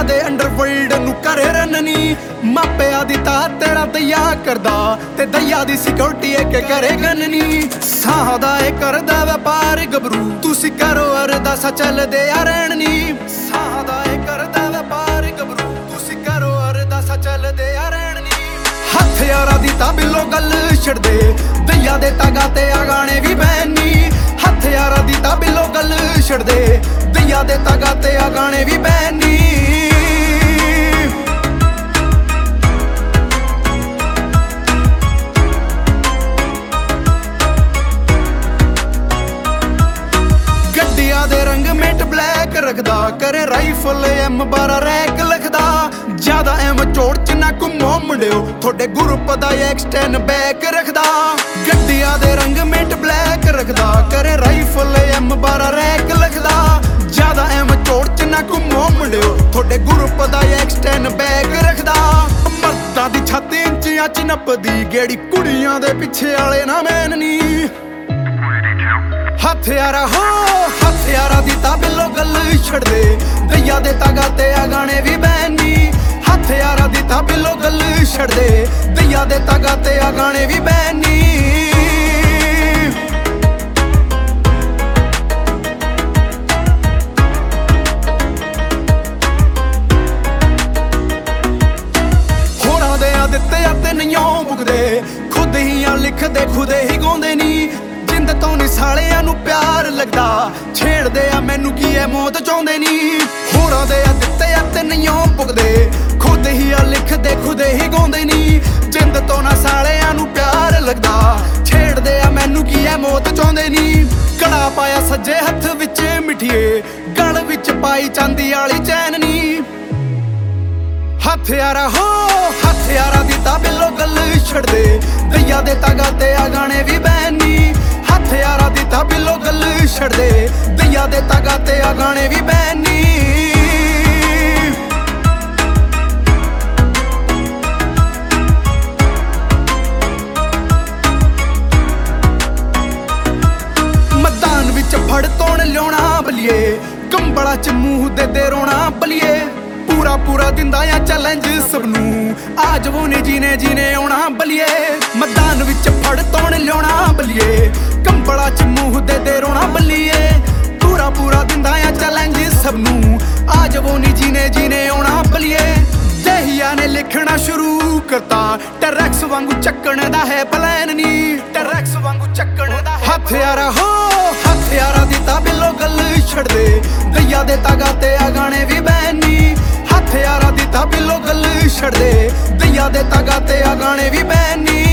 ਦੇ ਅੰਡਰਵਰਲਡ ਨੂੰ ਕਰੇ ਰਨ ਨੀ। ਮਾਪਿਆਂ ਦੀ ਤਾਂ ਤੇਰਾ ਦਇਆ ਕਰਦਾ ਤੇ ਦਇਆ ਦੀ ਸਿਕਿਉਰਿਟੀ ਇੱਕ ਕਰੇ ਗਨ ਨੀ। ਸਾਹ ਦਾ ਇਹ ਕਰਦਾ ਵਪਾਰ ਗੱਭਰੂ, ਤੁਸੀਂ ਕਰੋ ਅਰਦਾਸਾਂ ਚੱਲਦੇ ਆ ਰਹਿਣ ਨੀ। ਸਾਹ ਦਾ ਇਹ ਕਰਦਾ ਵਪਾਰ ਗੱਭਰੂ, ਤੁਸੀਂ ਕਰੋ ਅਰਦਾਸਾਂ ਚੱਲਦੇ ਆ ਰਹਿਣ ਨੀ। ਹੱਥ ਯਾਰਾਂ ਦੀ ਤਾਂ ਬਿੱਲੋ ਗੱਲ ਛੱਡਦੇ, ਦਇਆ ਦੇ ਤਾਗਾ ਤੇ ਆ ਗਾਣੇ ਵੀ ਬੈਨੀ। ਹੱਥ ਯਾਰਾਂ ਦੀ ਤਾਂ ਬਿੱਲੋ ਗੱਲ ਛੱਡਦੇ, ਦਇਆ ਦੇ ਤਾਗਾ ਤੇ ਆ ਗਾਣੇ ਵੀ ਬੈਨੀ। ਗੱਡੀਆਂ ਦੇ ਰੰਗ ਮੇਟ ਬਲੈਕ ਰੱਖਦਾ, ਕਰੇ ਰਾਈਫਲ M12 ਰੈਕ ਲਿਖਦਾ। ਜਿਆਦਾ ਐਮ ਚੋੜ ਚ ਨਾ ਘੁੰਮੋ ਮੁੰਡਿਓ, ਤੁਹਾਡੇ ਗਰੁੱਪ ਦਾ ਐਕਸਟੈਨ ਬੈਕ ਰੱਖਦਾ। ਗੱਡੀਆਂ ਦੇ ਰੰਗ ਮੇਟ ਬਲੈਕ ਰੱਖਦਾ, ਕਰੇ ਰਾਈਫਲ M12 ਰੈਕ ਲਿਖਦਾ। ਜਿਆਦਾ ਐਮ ਚੋੜ ਚ ਨਾ ਘੁੰਮੋ ਮੁੰਡਿਓ, ਤੁਹਾਡੇ ਗਰੁੱਪ ਦਾ ਐਕਸਟੈਨ ਬੈਕ ਰੱਖਦਾ। ਮਰਦਾਂ ਦੀ ਛਾਤੀ ਇੰਚੀਆਂ ਚ ਨੱਪਦੀ, ਗੇੜੀ ਕੁੜੀਆਂ ਦੇ ਪਿੱਛੇ ਵਾਲੇ ਨਾ ਮੈਨ ਨੀ। ਹਥਿਆਰਾ ਹੋ ਹਥਿਆਰਾਂ ਦੀ ਤਾਂ ਬਿੱਲੋ ਗੱਲ ਛੱਡਦੇ, ਦਇਆ ਦੇ ਤਾਗਾ ਤੇ ਆ ਗਾਣੇ ਵੀ ਬੈਨੀ। ਹਥਿਆਰਾਂ ਦੀ ਤਾਂ ਬਿੱਲੋ ਗੱਲ ਛੱਡਦੇ, ਦਇਆ ਦੇ ਤਾਗਾ ਤੇ ਆ ਗਾਣੇ ਵੀ ਬੈਨੀ। ਹੋਰਾਂ ਦੇ ਆ ਦਿੱਤੇ ਆ ਤੇ ਨਹੀਂ ਭੁਗਦੇ, ਖੁਦ ਹੀ ਆ ਲਿਖਦੇ ਖੁਦ ਹੀ ਗਾਉਂਦੇ ਨੀ। ਜਿੰਦ ਤੋਂ ਨੀ ਸਾਲਿਆਂ ਨੂੰ ਪਿਆਰ ਲੱਗਦਾ, ਛੇੜਦੇ ਆ ਮੈਨੂੰ ਕੀ ਐ ਮੌਤ ਚਾਹੁੰਦੇ ਨੀ। ਹੋਰਾਂ ਦੇ ਆ ਦਿੱਤੇ ਆ ਤੇ ਨਹੀਂ ਭੁਗਦੇ, ਖੁਦ ਹੀ ਆ ਲਿਖਦੇ ਖੁਦ ਹੀ ਗਾਉਂਦੇ ਨੀ। ਜਿੰਦ ਤੋਂ ਨਾ ਸਾਲਿਆਂ ਨੂੰ ਪਿਆਰ ਲੱਗਦਾ, ਛੇੜਦੇ ਆ ਮੈਨੂੰ ਕੀ ਐ ਮੌਤ ਚਾਹੁੰਦੇ ਨੀ। ਕੜਾ ਪਾਇਆ ਸੱਜੇ ਹੱਥ ਵਿੱਚ ਮਿੱਠੀਏ, ਗਲ ਵਿੱਚ ਪਾਈ ਚਾਂਦੀ ਵਾਲੀ ਚੈਨ ਨੀ। ਹਥਿਆਰਾ ਹੋ ਹਥਿਆਰਾਂ ਦੀ ਤਾਂ ਬਿੱਲੋ ਗੱਲ ਛੱਡਦੇ, ਦਇਆ ਦੇ ਤਾਗਾ ਤੇ ਆ ਗਾਣੇ ਵੀ ਬੈਨੀ। ਹਥਿਆਰਾਂ ਦੀ ਤਾਂ ਬਿੱਲੋ ਗੱਲ ਛੱਡਦੇ, ਦਇਆ ਦੇ ਤਾਗਾ ਤੇ ਆ ਗਾਣੇ ਵੀ ਬੈਨੀ। ਮੈਦਾਨ ਵਿੱਚ ਫੜ ਤੋਣ ਲਿਆਉਣਾ ਬਲੀਏ, ਕੰਬਲਾਂ ਚ ਮੂੰਹ ਦੇ ਰੋਣਾ ਬਲੀਏ। ਪੂਰਾ ਪੂਰਾ ਦਿੰਦਾ ਆ ਚੈਲੰਜ ਸਭ ਨੂੰ, ਆ ਜਵੋ ਨੇ ਜੀਨੇ ਆਉਣਾ ਬਲੀਏ। ਮੈਦਾਨ ਵਿੱਚ ਫੜ ਤੋਣ ਲਿਆਉਣਾ ਬਲੀਏ, ਕੰਬਲਾਂ ਚ ਮੂੰਹ ਦੇ ਰੋਣਾ ਬਲੀਏ। ਪੂਰਾ ਪੂਰਾ ਦਿੰਦਾ ਆ ਚੈਲੰਜ ਸਭ ਨੂੰ, ਆ ਜਵੋ ਨੇ ਜੀਨੇ ਆਉਣਾ ਬਲੀਏ। ਦਹੀਆ ਨੇ ਲਿਖਣਾ ਸ਼ੁਰੂ ਕਰਤਾ, ਟੈਰੈਕਸ ਵਾਂਗੂ ਚੱਕਣ ਦਾ ਹੈ ਪਲਾਨ ਨੀ। ਟੈਰੈਕਸ ਵਾਂਗੂ ਚੱਕਣ ਦਾ ਹਥਿਆਰਾ ਹੋ ਹਥਿਆਰਾਂ ਦੀ ਤਾਂ ਬਿੱਲੋ ਗੱਲ ਛੱਡਦੇ, ਦਇਆ ਦੇ ਤਾਗਾ ਤੇ ਆ ਗਾਣੇ ਵੀ ਬੈਨੀ। ਹਥਿਆਰਾਂ ਦੀ ਤਾਂ ਬਿੱਲੋ ਗੱਲ ਛੱਡਦੇ, ਦਇਆ ਦੇ ਤਾਗਾ ਤੇ ਆ ਗਾਣੇ ਵੀ ਬੈਨੀ।